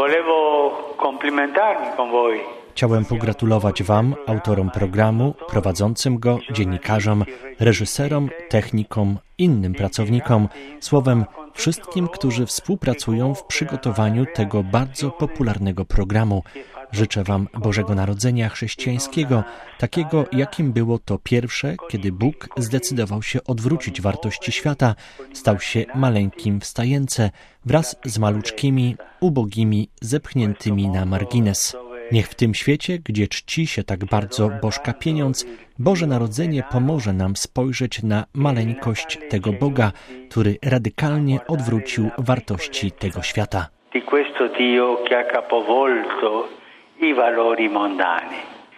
Chciałem pogratulować Wam, autorom programu, prowadzącym go, dziennikarzom, reżyserom, technikom, innym pracownikom, słowem wszystkim, którzy współpracują w przygotowaniu tego bardzo popularnego programu. Życzę Wam Bożego Narodzenia chrześcijańskiego, takiego jakim było to pierwsze, kiedy Bóg zdecydował się odwrócić wartości świata, stał się maleńkim w stajence wraz z maluczkimi, ubogimi, zepchniętymi na margines. Niech w tym świecie, gdzie czci się tak bardzo Bożka pieniądz, Boże Narodzenie pomoże nam spojrzeć na maleńkość tego Boga, który radykalnie odwrócił wartości tego świata. Di questo Dio che ha capovolto i valori mondani.